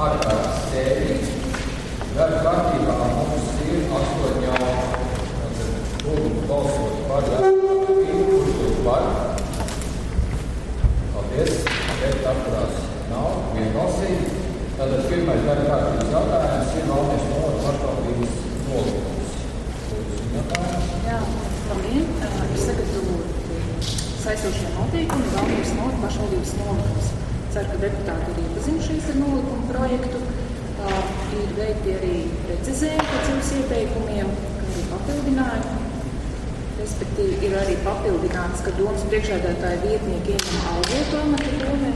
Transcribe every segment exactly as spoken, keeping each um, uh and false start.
ārkārtas sēdī. Darba kārtībā mums ir astoņi jautājumi. Lūdzu balsot par darbu, kurš to par. Paldies. Bet atturās nav vienbalsīgi. Tātad pirmais darba kārtības jautājums ir valdes novads pašvaldības nolikums. Lūdzu, jautājums. Jā, labdien. Ir sagatavoti saistošie noteikumi valdes novads pašvaldības nolikums. Ceru, ka deputāti ir iepazinušies ar nolikumu projektu. Uh, ir veikti arī precizējumi pēc jums ieteikumiem, kā arī papildinājumi. Respektīvi, ir arī papildināts, ka domas priekšsēdētāja vietnieki ieņem algotu amatu domē.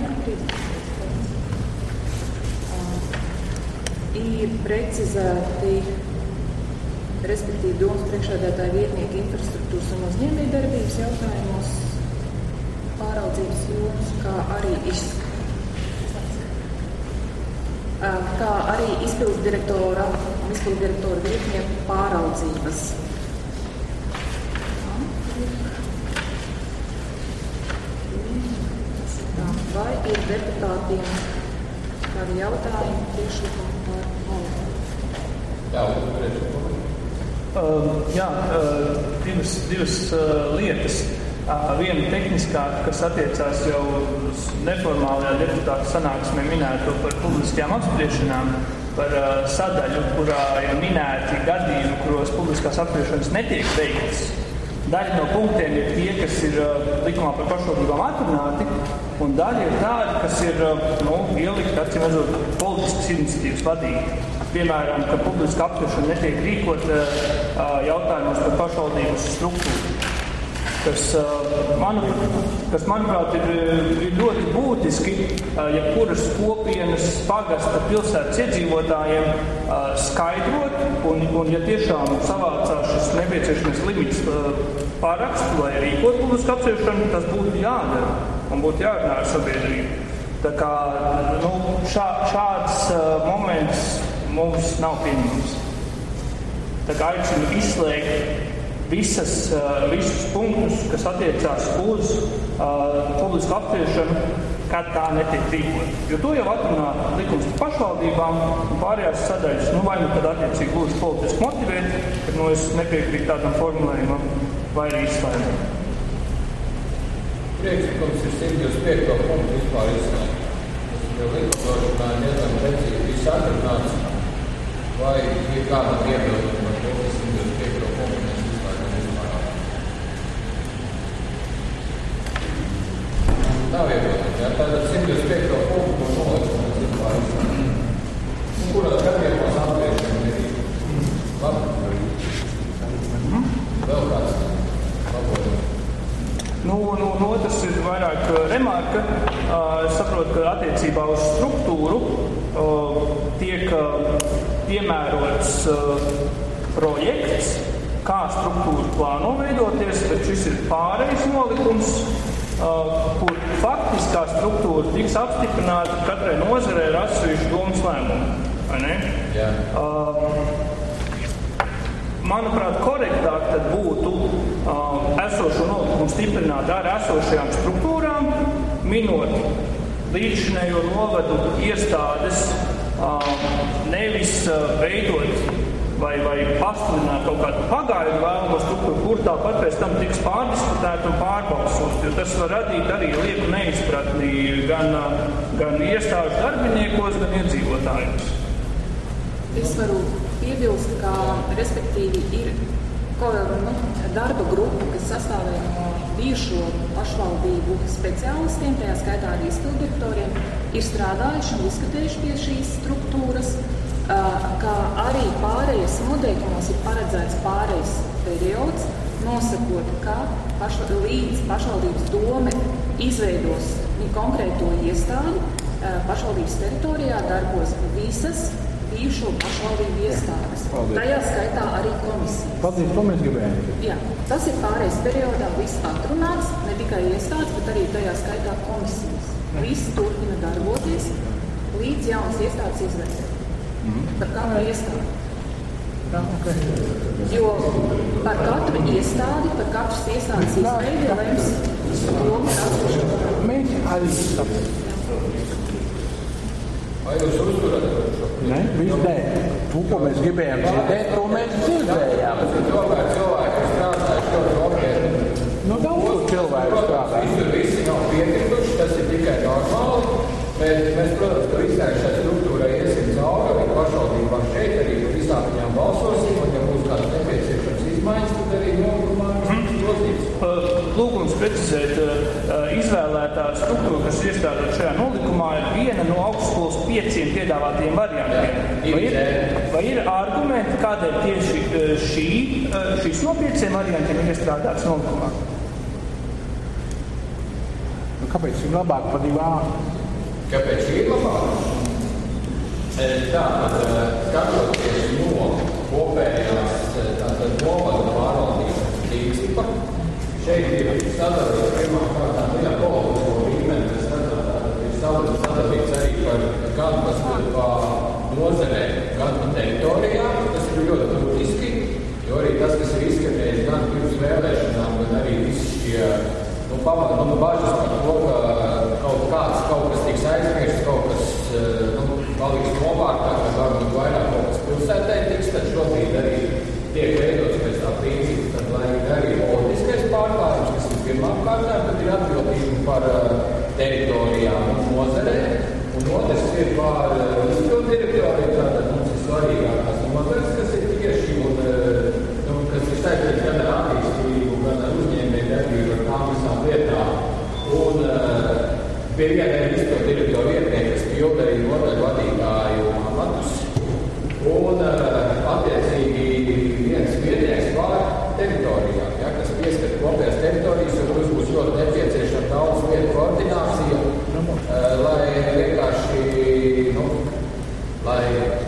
Uh, ir precizēti, respektīvi, domas priekšsēdētāja vietnieki infrastruktūras un uzņēmējdarbības jautājumos pāraudzības jomas, kā arī izskatīt. Kā arī izpildu direktora un izpildu direktora vietnieku pāraudzības. Vai ir deputātiem kādi jautājumi priekšlikumi par nolikumu? Jā, priekšlikumi. Uh, jā, uh, divas, divas uh, lietas. Uh, viena tehniskā, kas attiecās jau uz neformālajā deputāta sanāksmē minēto par publiskajām apspriešanām, par uh, sadaļu, kurā ir minēti gadījumi, kuros publiskās apspriešanas netiek veiktas. Daļa no punktiem ir tie, kas ir uh, likumā par pašvaldībām atrunāti, un daļa ir tādi, kas ir uh, nu, ielikt, acīm redzot, politiskas iniciatīvas vadīt. Piemēram, ka publiska apspriešana netiek rīkot uh, jautājumos par pašvaldības struktūru. Kas, manu, kas manuprāt, ir, ir ļoti būtiski, ja kuras kopienas pagasta pilsētas iedzīvotājiem skaidrot, un, un ja tiešām savācās šis nepieciešamais limits parakstu, lai rīkot publisku apspriešanu, tas būtu jādara un būtu jārunā ar sabiedrību. Tā kā nu, šā, šāds moments mums nav pieņemams. Tā kā aicinu izslēgt Visas, visus punktus, kas attiecās uz uh, publisku apspriešanu, kad tā netiek rīkot. Jo to jau atrunā likums par pašvaldībām un pārējās sadaļas, nu vai nu tad attiecīgi gluži politiski motivēt, kad nu es nepiekrītu tādam formulējumam, vai arī izslēgt. Priekšlikums ir simt divdesmit piekto punktu vispār izslēgt. Tas jau likumdošanā ir diezgan precīzi viss atrunāts, vai ir kāda viedokļa par to, ka simt divdesmit piekto punktu mēs nav iebildumu, jā, tātad simt divdesmit piekto punktu un nolikumu vispār izslēgt. Un kurās gadījumos apspriešana nerīkot? Labi? Vēl kāds labojums? Nu, nu, nu, tas ir vairāk remarka. Es saprotu, ka attiecībā uz struktūru tiek piemērots projekts, kā struktūra plāno veidoties, bet šis ir pārejas nolikums, kur faktiskā struktūra tiks apstiprināta katrai nozarei ar atsevišķu domas lēmumu. Vai ne? Jā. Manuprāt, korektāk tad būtu esošo nolikumu stiprināt ar esošajām struktūrām, minot līdzšinējo novadu iestādes, nevis veidot vai, vai pasludināt kaut kādu pagaidu vēlamo struktūru, kur tāpat pēc tam tiks pārdiskutēt un pārbalsot, jo tas var radīt arī lieku neizpratni gan, gan iestāžu darbiniekos, gan iedzīvotājos. Es varu piebilst, ka respektīvi ir nu, darba grupa, kas sastāvē no bijušo pašvaldību speciālistiem, tajā skaitā arī izpildirektoriem, ir strādājuši un diskutējuši pie šīs struktūras, kā arī pārējas noteikumos ir paredzēts pārējas periods, nosakot, ka pašva, līdz pašvaldības dome izveidos konkrēto iestādi, pašvaldības teritorijā darbos visas bijušo pašvaldību iestādes. Paldies. Tajā skaitā arī komisijas. Paldies, ko mēs gribējām? Jā, tas ir pārējais periodā viss atrunāts, ne tikai iestādes, bet arī tajā skaitā komisijas. Viss turpina darboties līdz jaunas iestādes izveidē. Mm-hmm. Par katru iestādi. Jā, okay. Jo par katru iestādi, par katras iestādes izveidi lems doma ir atsevišķa. Mēs arī Vai jūs uzturat šo? Ne, viss nē. Tu, ko mēs gribējām dzirdēt, to mēs dzirdējām. Tas ir tomēr cilvēki, kas strādājuši ļoti nopietni. Nu, daudz tur cilvēku strādā. Visur visi nav piekrituši, tas ir tikai normāli. Bet mēs, protams, ka visai šai struktūrai iesim cauri, arī pašvaldībām šeit, arī visām viņām balsosim, un ja būs kāds nepieciešams izmaiņas, tad arī nokumā grozības. Lūgums precizēt, izvēlētā struktūra, kas iestrādāt šajā nolikumā, ir viena no augstskolas pieciem piedāvātiem variantiem. Vai ir, vai ir argumenti, kādēļ tieši šī, šīs no pieciem variantiem ir iestrādāts nolikumā? Nu, kāpēc ir labāk par divām? Kāpēc šī ir labāk? Tā, tad skatoties no kopējās tātad novada pārvaldības principa, šeit ir sadalīts pirmā kārtā, nu jā, politisko līmeni, tas tātad ir sadalīts arī par gan pa nozarē, gan pa teritorijā. Tas ir ļoti būtiski, jo arī tas, kas ir izskatījis gan pirms vēlēšanām, gan arī visi šie nu, pamat, nu, bažas par to, ka kaut kāds, kaut kas tiks aizmirsts, kaut kas nu, paliks novārtā, ka varbūt vairāk kaut kas pilsētē tiks, tad šobrīd arī tiek veidots pēc tā principa, tad lai arī politiskais pārklājums, kas ir pirmām kārtām, tad ir atbildība par teritorijām un nozarē, un otrs ir par izpildu direktoriju, tātad mums ir svarīgākās nozares, kas ir tieši un, nu, kas ir saistīts gan ar attīstību, gan ar uzņēmēju darbību, ar tām visām lietām. Un pie vienai izpildu direktoru vietnieki, kas pilda arī nodaļu vadītāju amatus, un attiecīgi viens vietnieks pār teritorijā, ja, kas pieskat kopējās teritorijas, un mums būs ļoti nepieciešama daudz vietu koordinācija, lai vienkārši, nu, lai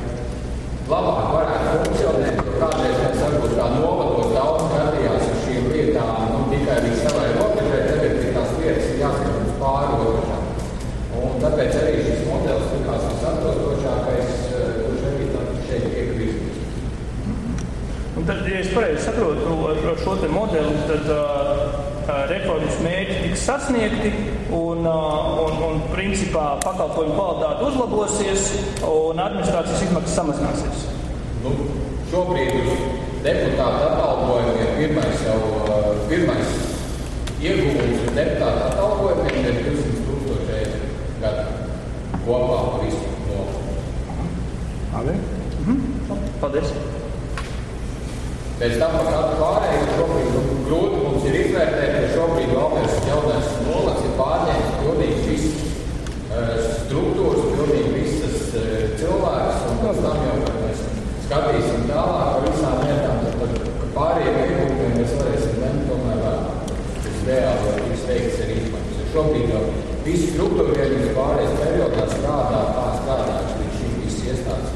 labāk varētu funkcionēt, jo kādreiz mēs varbūt kā novados daudz skatījās ar šīm lietām, nu, tikai arī savai robežai, tagad ir tās lietas ir jāskat mums pāri robežām. Un tāpēc arī šis modelis likās visatbilstošākais, kurš arī šeit tiek virzīts. Un tad, ja es pareizi saprotu ar šo te modeli, tad uh, reformas mērķi tiks sasniegti un, uh, un, un principā pakalpojumu kvalitāte uzlabosies un administrācijas izmaksas samazināsies. Nu, šobrīd uz deputātu atalgojumiem pirmais jau, uh, pirmais ieguvums uz deputātu atalgojumiem ir divsimt tūkstoši eiro gadu kopā par visu no. Abi? Mhm. Paldies. Pēc tam par kādu pārēju šobrīd grūti mums ir izvērtēt, ka šobrīd Valmieras jaunais nolats ir pārņēmis pilnīgi visas uh, struktūras, pilnīgi visas uh, cilvēkus, un pēc tam jau, kad mēs skatīsim tālāk par visām lietām, tad par pārējiem iegūtiem mēs varēsim lemt tomēr vēl. Tas reāli var tiks veikts arī izmaksas. Šobrīd jau visi struktūra vienības pārējais periodā strādā, tā strādājuši līdz šim visi iestādes.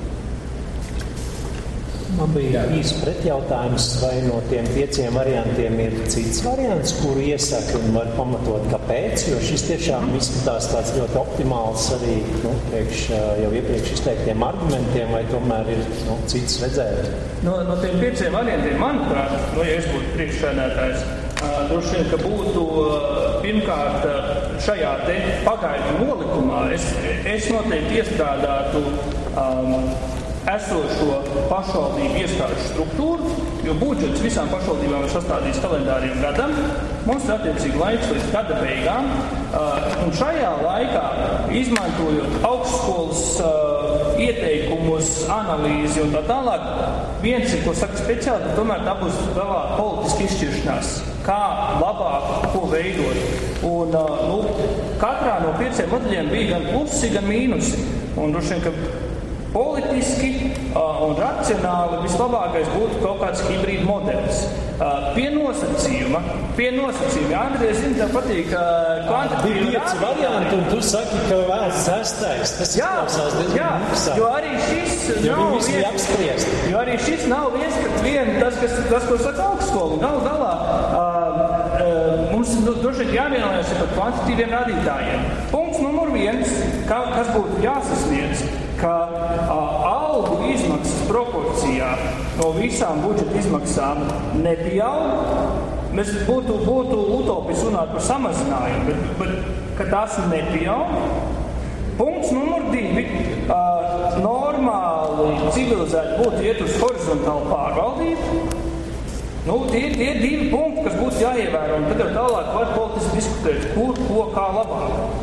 Man bija īsts pretjautājums, vai no tiem pieciem variantiem ir cits variants, kuru iesaka un var pamatot, kāpēc, jo šis tiešām izskatās tāds ļoti optimāls arī nu, priekš, jau iepriekš izteiktiem argumentiem, vai tomēr ir nu, cits redzēt. No, no tiem pieciem variantiem, manuprāt, nu, ja es būtu priekšsēdētājs, droši vien, ka būtu pirmkārt šajā te pagaidu nolikumā, es, es noteikti iestrādātu um, esošo pašvaldību iestāžu struktūru, jo budžets visām pašvaldībām ir sastādīts kalendāriem gadam. Mums ir attiecīgi laiks līdz gada beigām. Un šajā laikā, izmantojot augstskolas ieteikumus, analīzi un tā tālāk, viens ir, ko saka speciāli, bet tomēr tā būs galā politiski izšķiršanās, kā labāk, ko veidot. Un, nu, katrā no pieciem modeļiem bija gan plusi, gan mīnusi. Un droši vien, ka politiski uh, un racionāli vislabākais būtu kaut kāds hibrīd modelis. Uh, pie nosacījuma, pie nosacījuma. Andrija, zini, tev patīk uh, kvantitīvi pieci varianti, un tu saki, ka vēl sestais. Tas izklausās diezgan maksā. Jo arī šis jo nav viens, apspriest. Jo arī šis nav viens pret vienu, tas, kas, tas, ko saka augstskola. Galu galā uh, uh, mums droši vien jāvienojas par kvantitīviem rādītājiem. Punkts numur viens, ka, kas būtu jāsasniedz, ka a, algu izmaksas proporcijā no visām budžeta izmaksām nepieaug. Mēs būtu, būtu utopiski runāt par samazinājumu, bet, bet ka tās nepieaug. Punkts numur divi. uh, normāli, civilizēti būtu iet uz horizontālu pārvaldību. Nu, tie, tie ir divi punkti, kas būtu jāievēro, un tad jau tālāk var politiski diskutēt, kur, ko, kā labāk.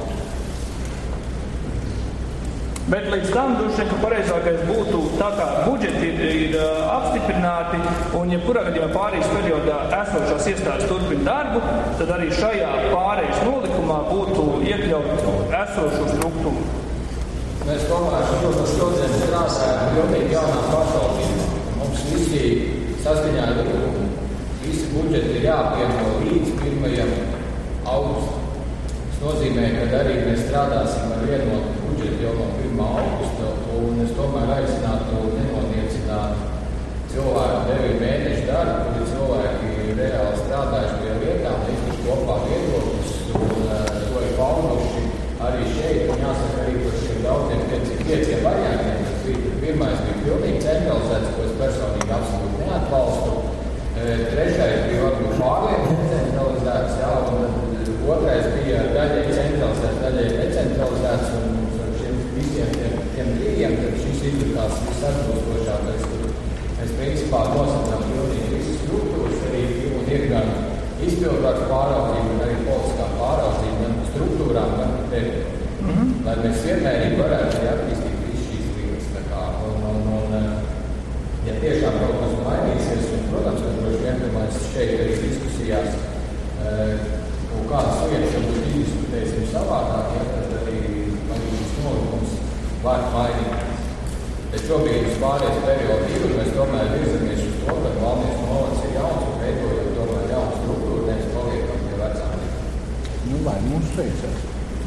Bet līdz tam droši vien, ka pareizākais būtu tā kā budžeti ir, ir apstiprināti, un jebkurā gadījumā pārējais periodā esošās iestādes turpina darbu, tad arī šajā pārējais nolikumā būtu iekļaut esošo struktūru. Mēs domājam, ka mēs šodien strādājam pilnīgi jaunā pašvaldībā. Mums visi saskaņā ar likumu, visi budžeti ir jāapvieno līdz pirmajam augustam. Tas nozīmē, ka arī mēs strādāsim ar vienotu budžetu jau no pirmā augusta, un es tomēr aicinātu nenodiecināt cilvēku deviņu mēnešu darbu, kuri cilvēki reāli strādājuši pie lietām, līdz kopā viedokļus, un uh, to ir pauduši arī šeit, un jāsaka arī par šiem daudziem pieciem, pieciem variantiem. Pirmais bija pilnīgi centralizēts, ko es personīgi absolūti neatbalstu. Trešais bija varbūt pārlieku necentralizēts, jā, un otrais bija daļai centralizēts, daļai necentralizēts, un ar šiem visiem tiem, tiem trījiem, tad šis ir tās visatbilstošākais. Mēs principā nosakām pilnīgi visas struktūras, arī un ir gan izpildvars pāraudzība, un arī politiskā pāraudzība, gan struktūrām, gan teritorijām. Mm-hmm. Lai mēs vienmēr varētu attīstīt visu šīs lietas. Tā kā, un, un, un, ja tiešām kaut kas mainīsies, un, protams, ka droši vien, ka mēs šeit arī diskusijās un kādas lietas, ja būs diskutēsim savādāk, ja, tad arī šis nolikums var mainīt. Bet šobrīd uz pārējais periodu ir, un mēs tomēr virzamies uz to, ka Valmieras novads ir jauns un veidojot tomēr jaunu struktūru, nevis paliekam pie vecām. Nu, lai mums veicās.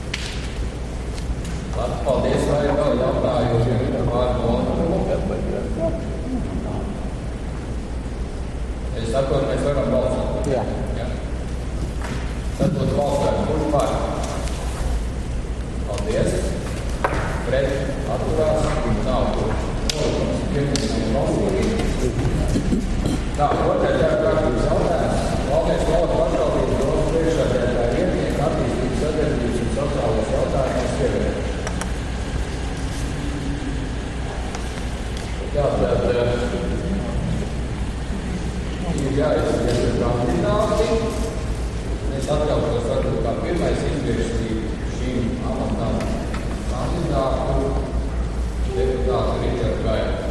Labi, paldies, vai ir vēl jautājumi par vārdu nolikuma. Es saprotu, mēs varam balsot. Jā. Jā. Tad būtu balsojums. Kurš pār? Paldies. Pret atturās. Nav kurš. Nolikums. Pirmais ir balsojums. Tā, otrais jākārtības jautājums. Valmieras novads pašvaldības domas priekšsēdētāja vietnieka attīstības sadarbības un sociālos jautājumus ievērt. Jā, tad ir jāizsaka kandidāti. Es atļautos varbūt kā pirmais izvirstīt šīm amatām kandidātu deputātu Ričardu Gaidu.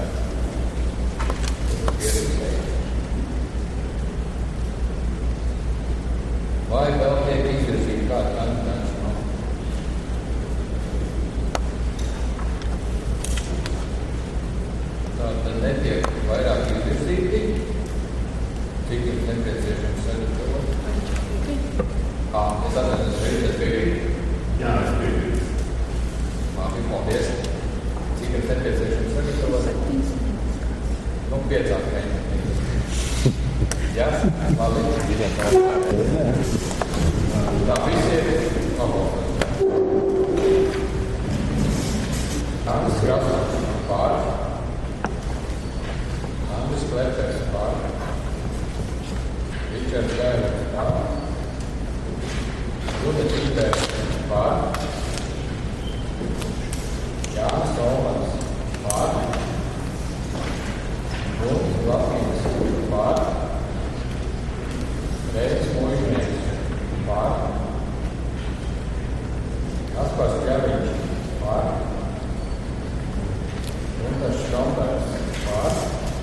Vai vēl tiek izvirzīt kādu kandidātu? Tad netiek vairāk izvirzīti, cik jums nepieciešams sagatavot. Ā, es atceros, ka es piekrītu. Jā, es piekrītu. Labi, paldies. Cik jums nepieciešams sagatavot? Nu, piecām mēģinām. Jā? Labi. Tā, visi ir pabalsot. Andris Krasovs pār. Andris Klepers pār. Ričards Gaids pār. Ruda Čipers pār. Jānis Olmans pār. Guntis Latmīns pār. Reitis Mužnieks pār. Kaspars Kjaviņš pār. Guntas Šrombers pār.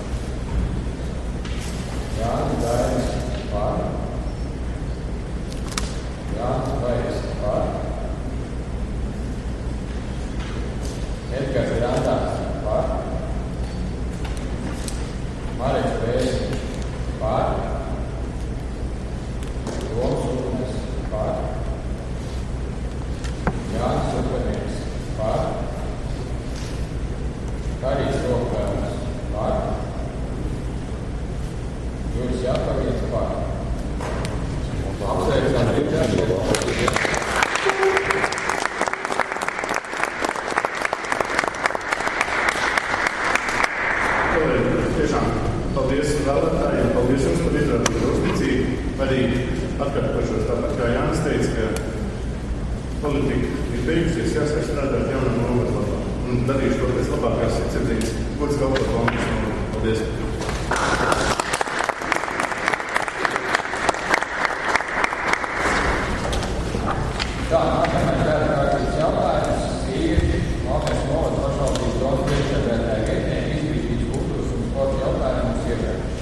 Jānis Dainis pār. Jānis Vairs pār. Edgars darīšu to pēc labākās sirdsapziņas. Gods kalpot Valmijas. Paldies! Tā, nākamais kārtības jautājums ir Valmijas novada pašvaldības domas priekšsēdētāja vietnieka izglītības, kultūras un sporta jautājumus iepriekš.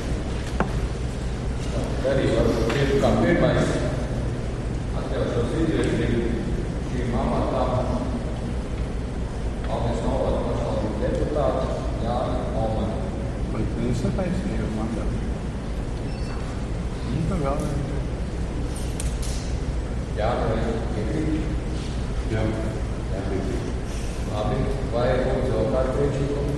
Arī varbūt tieši kā pirmais atļaušos izvirzīt šīm amatām Valmijas novada pašvaldības deputātu Jāni Olmani. Vai jūs netaisnīju mandātu? Nu, tā galvenais. Jā, vai piekrīt? Jā. Jā, piekrīt. Labi, vai būtu vēl kādu priekšlikumu?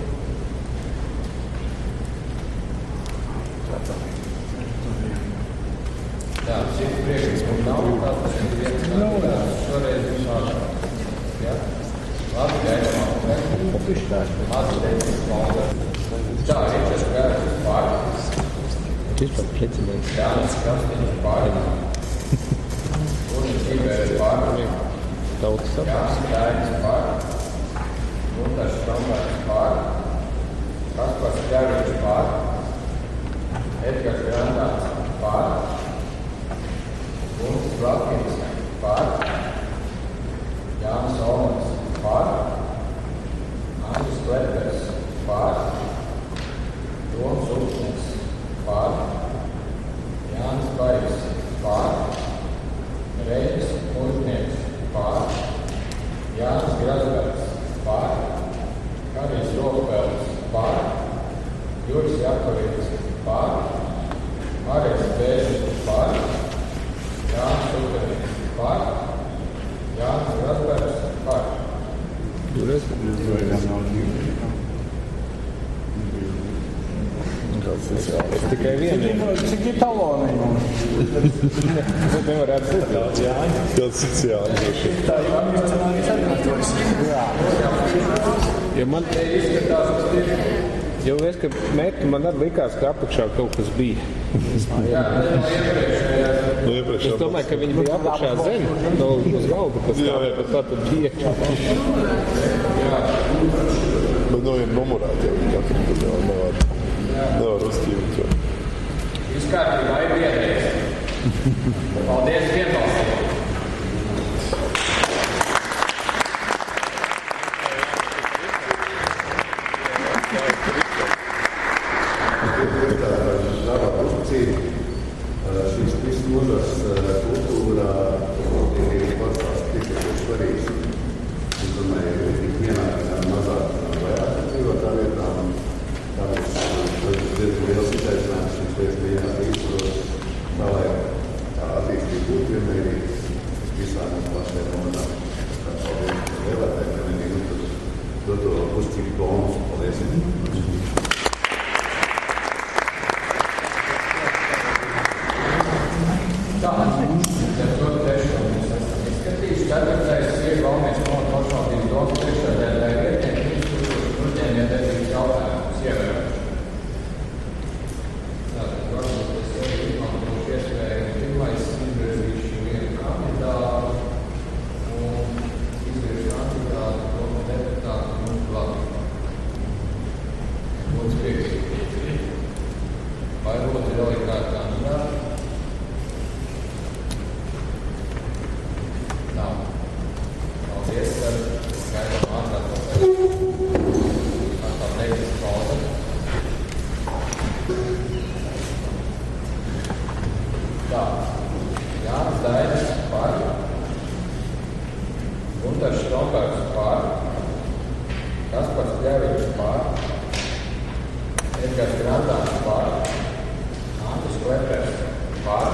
Jā, šis priekšlikums nav, tāds ir viens kandidāts, šoreiz ir šādā. Jā? Labi, gaidām atpēc. Labi, teicams, paldies. Tā, Ričas Gērtas pāris. Vispār precedents. Jānis Kastiņš pāris. Unis Ibērs pāris. Tautas sapnis. Jānis Dainis pāris. Gunārs Štrombergs pāris. Kaspars Kļaviņš pāris. Edgars Grandāns pāris. Gunārs Vlakins pāris. Jānis Olmans pāris. Andris Klepers pāris. Toms Upsnes pāris. Jānis Baigs pāris. Reinis Muļtnieks pāris. Jānis Grasbergs pāris. Karijs Rokpēlis pāris. Juris Jakovīts pāris. Marijas Bēžis pāris. Jānis Utenīgs pāris. Jānis Grasbergs pāris. Es tikai vienīgi. Cik ir taloni mums? Tas nevarētu būt tāds, jā. Kāds sociāls. Tā jau ir scenārijas atkārtojas. Jā. Ja man jau es, ka mērķi man arī likās, ka apakšā kaut kas bija. No iepriekšā. Es domāju, ka viņi bija apakšā zem, no uz galda, kas tā, bet tā tad bija. Bet no viena numurāt jau katru, tad jau nevar, nevar uzķīvīt. Viss kārtībā ir vienreiz. Paldies, vienbalsīgi. Šīs visas nozars kultūrā ir pats tikai svarīgs. Es domāju, ka tik vienā mazāk vairāk dzīvotā vietā. Tāpēc diezgan liels izaicinājums šīs lietas bija jāattīstos, tā lai tā attīstība būtu vienmērīgs visām mums pašiem nozarām. Paldies vēlētājiem, ka vienīgi doto uzcību bonus. Paldies! Tā, ar to trešo mēs esam izskatījuši. Ceturtais ir Valmijas novada pašvaldības domas priekšsēdētāja vietnieka kultūras un uzņēmējdarbības jautājumus ievērot. Tātad varbūt es arī izmantošu iespēju pirmais izvirzīšu vienu kandidātu un izvirzīšu kandidātu domu deputātu mums Latviju. Lūdzu piekrīt. Vai lūdzu vēl ir kādu kandidātu? Paldies, ar skaidru atkārtoju. Atkal teiktas pauze. Tā. Jānis Dainis par. Gunārs Štrombergs par. Kaspars Kļaviņš par. Edgars Grandāns par. Andris Klepers par.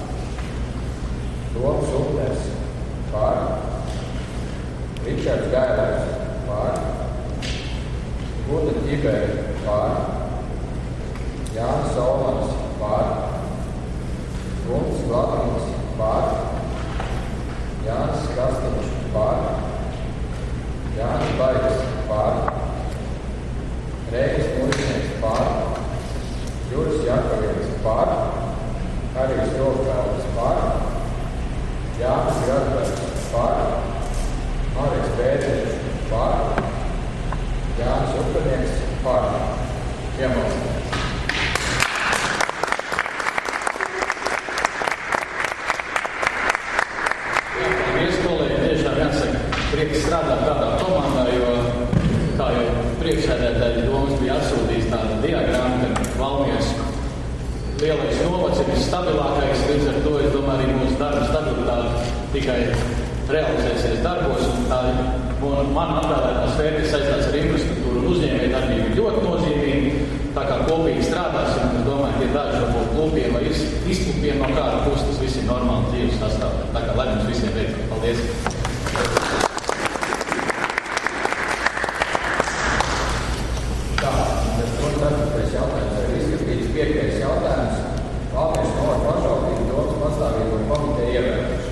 Toms Upsnes par. Ričards Gērts pār, Guda Ķibēri pār, Jānis Olmans pār, Gunārs Vlakins pār, Jānis Kastiņš pār, Jānis Baigs pār, Reinis Muļtnieks pār, Juris Jakovīts pār, Karijs Rokpēlis pār, Jānis Grasbergs pār, Marijas Bēžis pār, priekšsēdētāja domas bija atsūtījis tādu diagrammu, ka Valmieras lielais novads ir visstabilākais, līdz ar to, es domāju, arī mūsu darba stabilitāte tikai realizēsies darbos, un tā man atvēlētās vērtības saistās ar infrastruktūru un uzņēmēju darbību ir ļoti nozīmīgi, tā kā kopīgi strādāsim, es domāju, ka ir daži varbūt klupiem vai izklupiem no kāda puses, tas viss ir normāli dzīves sastāvā. Tā kā lai mums visiem veicam. Paldies! Tā, tas to ceturtais jautājums ir izskatīts. Piektais jautājums. Valmieras novada pašvaldību domas pastāvīgo komiteju ievēlēšanu.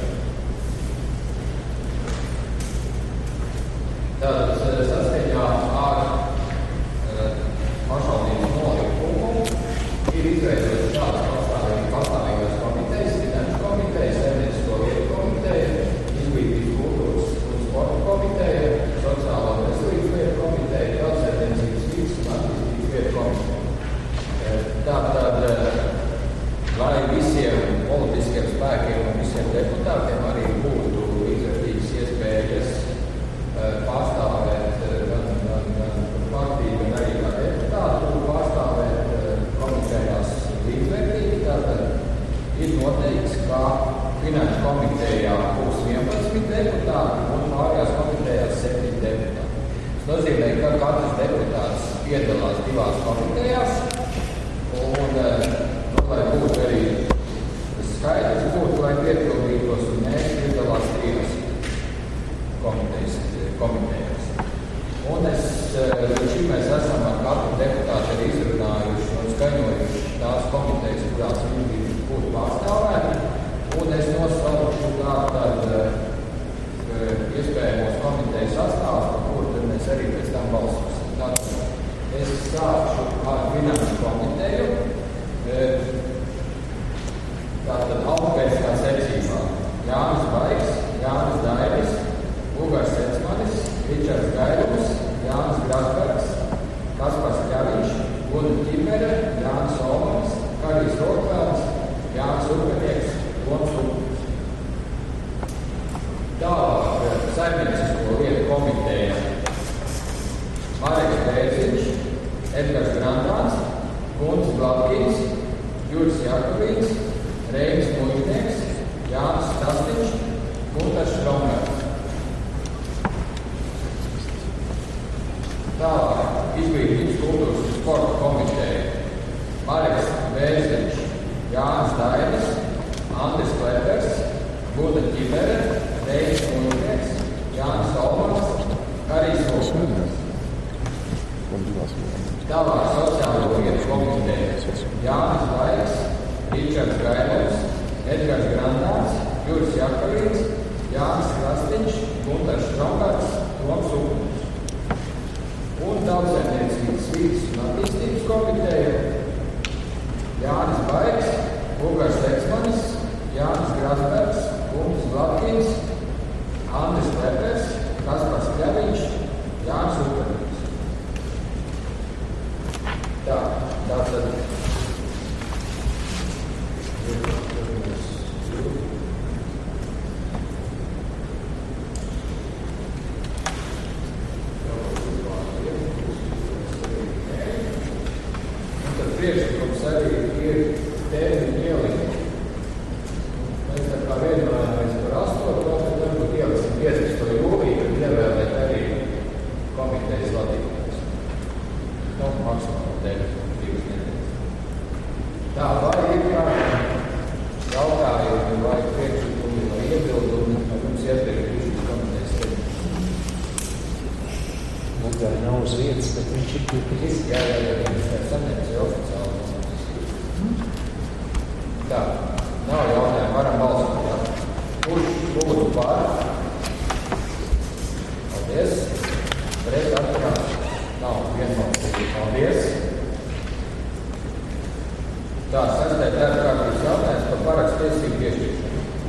Tātad saskaņā ar pašvaldības nolikumu ir izveidotas šādas pastāvīgas pastāvīgās komitejas, finanšu komiteja, saimniecisko lietu komiteja, izglītības, kultūras un sporta komiteja, sociālo un veselības lietu komiteja, tautsēmniecības vides un attīstības lietu komiteja. Tātad, lai visiem politiskiem spēkiem un visiem deputātiem arī būtu līdzvērtīgas iespējas pārstāvēt gan, gan, gan partiju, gan arī kā deputātu pārstāvēt komitejās līdzvērtīgi. Tātad ir noteikts, ka finanšu komitejā būs vienpadsmit deputāti un pārējās komitejās septiņi deputāti. Tas nozīmē, ka katrs deputāts piedalās divās komitejās un, nu, lai būtu arī skaidrs, būtu, lai piepildītos un mēs piedalās trijās komitejas. komitejās. Un es, līdz šim mēs esam ar katru deputātu arī izrunājuši un skaņojuši tās komitejas, kurās viņi būtu pārstāvēti. Un es nosaukšu tātad iespējamos komitejas sastāvus, kur tad mēs arī pēc tam balsosim. Tātad es sākšu ar finanšu komiteju. Tātad alfabētiskā secībā Jānis Baigs, Jānis Dairis, Ugars Secmanis, Ričards Gaidums, Jānis Grasbergs, Kaspars Kļaviņš, Guna Ķimere, Jānis Olmanis, Karijs Rokvēls, Jānis Urpenieks, Toms Upnis. Tālāk saimniecisko lietu komiteja Mareks Bērziņš, Edgars Grandāns, Gunts Glavkins, Juris Jakovīns, Reinis Muļinieks, Jānis Stastiņš, Guntars Štromgars. Tālāk izglītības, kultūras un sporta komiteja Mareks Bērziņš, Jānis Dainis, Andris Klepers, Guna Ķimere, Reinis Muļinieks, Jānis Olmanis, Karijs Rokvēls. Tālāk sociālo lietu komiteja Jānis Baigs, Ričards Gaidums, Edgars Grandāns, Juris Jakovīns, Jānis Krastiņš, Guntars Štromgars, Toms Upnis. Un tautsēmniecības vides un attīstības komiteja Jānis Baigs, Ugars Secmanis, Jānis Grasbergs, Gunts Glavkins, Andris Klepers, Kaspars Kļaviņš, Jānis Urpenieks. Tā, tātad priekšlikums arī ir termiņu ielikt. Mēs tā kā vienojāmies par astoto, tad varbūt ieliksim piecpadsmito jūliju, kad ievēlēt arī komitejas vadītājus. Nu, maksimāli termiņu, divas nedēļas. Tā, vai ir kādi jautājumi, vai priekšlikumi, vai iebildumi, vai mums iepriekš šīs komitejas termiņu? Mums arī nav uz vietas, bet viņš ir piekrīt. Jā, jā, jā, viņš ir samniec jau oficiāli. Tā, nav jautājumu, varam balsot, jā. Kurš būtu par? Paldies. Pret atturās. Nav vienbalsīgi. Paldies. Tā, sastāja darba kārtības jautājums par parakstu tiesību piešķiršanu.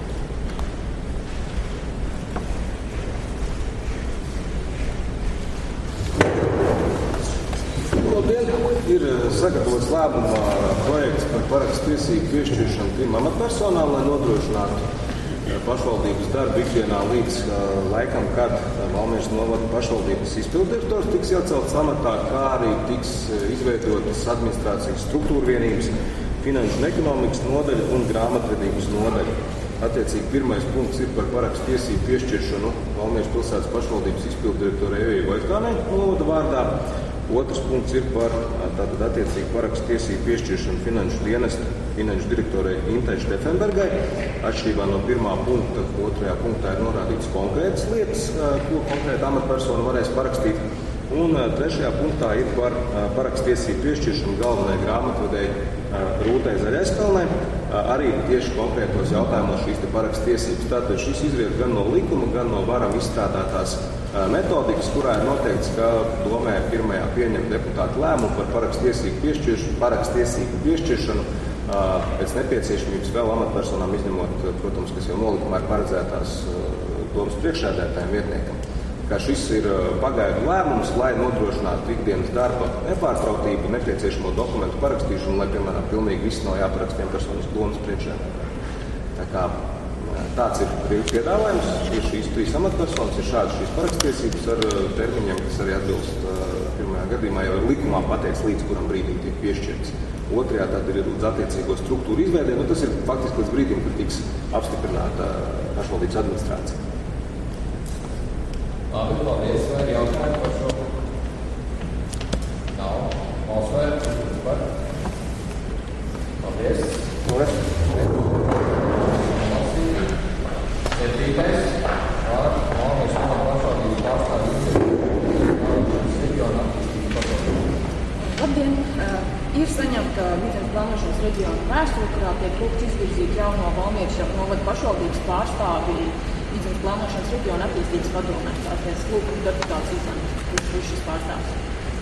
Ir sagatavots lēmuma projekts par parakstu tiesību piešķiršanu trim amatpersonām, lai nodrošinātu pašvaldības darbu ikdienā līdz uh, laikam, kad uh, Valmieras novada pašvaldības izpilddirektors tiks iecelts amatā, kā arī tiks uh, izveidotas administrācijas struktūra vienības, finanšu un ekonomikas nodaļa un grāmatvedības nodaļa. Attiecīgi, pirmais punkts ir par parakstu tiesību piešķiršanu Valmieras pilsētas pašvaldības izpilddirektora Evijai Vaļkānei novada vārdā. Otrs punkts ir par tātad attiecīgi parakstu tiesību piešķiršanu finanšu dienesta finanšu direktorai Intai Štefenbergai. Atšķirībā no pirmā punkta, otrajā punktā ir norādīts konkrētas lietas, ko konkrēta amatpersona varēs parakstīt. Un trešajā punktā ir par parakstu tiesību piešķiršanu galvenajai grāmatvedēji Rūtai Zaļaiskalnei. Arī tieši konkrētos jautājumos šīs te parakstu tiesības. Tātad šis izriet gan no likuma, gan no varam izstrādātās metodikas, kurā ir noteikts, ka domē pirmajā pieņem deputātu lēmumu par parakstu tiesību piešķiršanu, parakstu tiesību piešķiršanu pēc nepieciešamības vēl amatpersonām izņemot, protams, kas jau nolikumā ir paredzētās domas priekšsēdētājiem vietniekam. Kā šis ir pagaidu lēmums, lai nodrošinātu ikdienas darba nepārtrauktību, nepieciešamo dokumentu parakstīšanu, lai, piemēram, pilnīgi viss nav jāparaksta vienpersonas domas priekšsēdētājiem. Tā kā tāds ir piedāvājums, ir šīs trīs amatpersonas, ir šādas šīs parakstiesības ar termiņiem, kas arī atbilst pirmajā gadījumā, jau ir likumā pateicis, līdz kuram brīdim tiek piešķirts. Otrajā tad ir līdz attiecīgo struktūru izveidē, nu tas ir faktiski līdz brīdim, kad tiks apstiprināta pašvaldības administrācija. Labi, paldies. Vai ir jautājumi par šo? Nav. Balsojam, kurš par? Paldies. Kurš? Septītais. Par Valmieras novada pašvaldības pārstāvju reģiona attīstības pašvaldības. Labdien! Ir saņemta vidzemes plānošanas reģiona vēstule, kurā tiek lūgts izvirzīt jauno Valmieras novada pašvaldības pārstāvi vidzemes plānošanas reģiona attīstības padomē. Tāpēc lūgtu deputāts izlemt, kurš ir šis pārstāvs.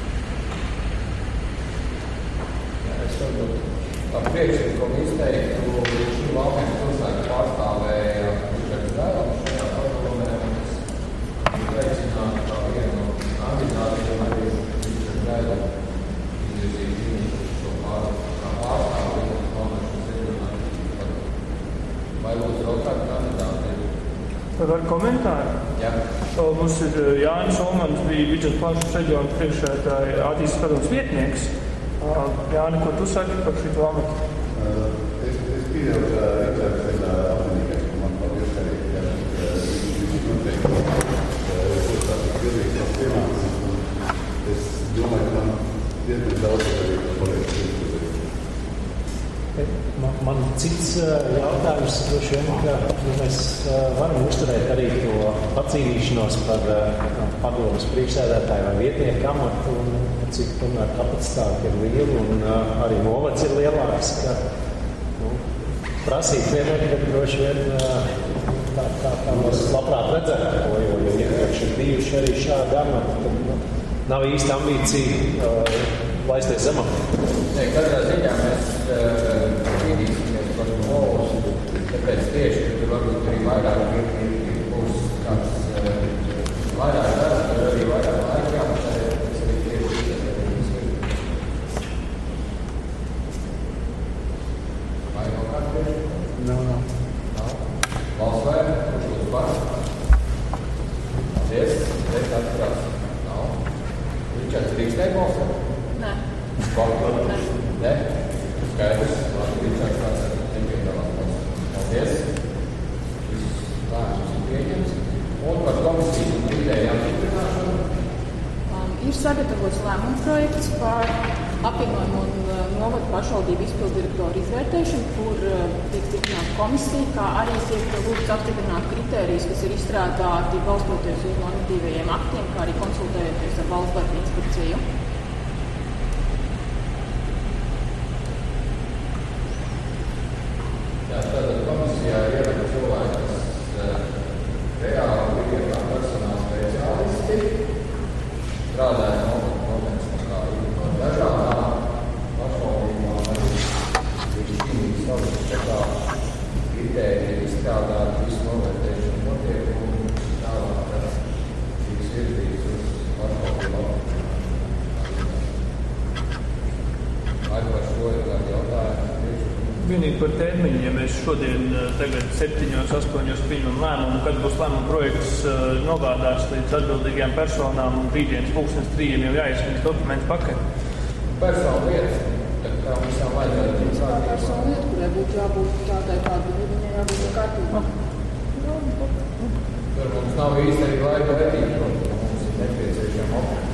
Jā, es varbūt tā priekšlikumu izteiktu, šī Valmieras pilsēta pārstāvēja Ričards Dēlams šajā padomē, kas veicinātu kā vienu no kandidātiem arī Ričards Dēlams izvirzīt viņu šo pārstāvu vidzemes plānošanas reģiona attīstības padomē. Vai lūdzu vēl kādu kandidātu? Var komentāri? Jā. Mums ir Jānis Olmans, bija vidzemes plānošanas reģiona priekšsēdētāja attīstības padomes vietnieks. Jāni, ko tu saki par šito amatu? Es, es pieņemu, ka Ričards ir apvienīgais, un man paldies arī, ka viņš noteikti uzstāstīt pilnīgi savs pienākumus. Es domāju, ka man diezgan daudz arī palīdz izdarīt. Man, man cits jautājums droši vien, ka mēs varam uzturēt arī to pacīnīšanos par padomes priekšsēdētāju vai vietnieku amatu, un cik tomēr kapacitāte ir liela un arī novads ir lielāks, ka nu, prasīt vienot, bet droši vien tā, tā, tā mēs labprāt redzētu to, jo, jo iepriekš ir bijuši arī šādi amati, tad nu, nav īsti ambīcija uh, laisties zemāk. Nē, katrā ziņā mēs pīdīsimies par mūsu, tāpēc tieši, ka tur varbūt arī vairāk ir, ir, ir būs kāds vairāk darbs, tur arī vairāk laika jāmatērē, tas arī tieši izskatīt. Vai nav kāds tieši? Nav, nav. Nav. Balsojam, kurš lūdzu par? Paldies, teikt atturās. Nav. Ričards Rīkstē balsojam? Nē. Balsojam? Nē. Nē? Skaidrs, labi, Ričards tāds arī nepiedalās balsojam. Paldies. Visus lēmumus ir pieņems. Un par komisiju un kritērijām stiprināšanu. Um, ir sagatavots lēmuma projekts par apvienojumu un uh, novadu pašvaldību izpilddirektoru izvērtēšanu, kur uh, tiek stiprināta komisija, kā arī tiek lūgts apstiprināt kritērijus, kas ir izstrādāti balstoties uz normatīvajiem aktiem, kā arī konsultējoties ar valsts darba inspekciju. Jā, tātad komisijā ir cilvēki, kas reāli ir kā personāla speciālisti, strādāja novadu kā ir no dažādām pašvaldībām, arī ir šķīnīgi savas četā kritērija izstrādāt visu novērtēšanu notiekumu, tālāk, kas tiks virzīts uz pašvaldību. Vai par šo ir kādi jautājumi? Vienīgi vienīgi par termiņu. Ja mēs šodien tagad septiņos, astoņos pieņemam lēmumu, kad būs lēmuma projekts nogādāts līdz atbildīgajām personām un rītdienas pulkstens trījiem jau jāizsniedz dokumentu paketi. Personu lietas, tad kā mums jau vajadzētu tikt sākties. Personu lieta, kurai būtu jābūt tādai kādu, viņai jābūt kārtībā. Tur mums nav īsti arī laika vērtīgi, mums ir nepieciešama opcija.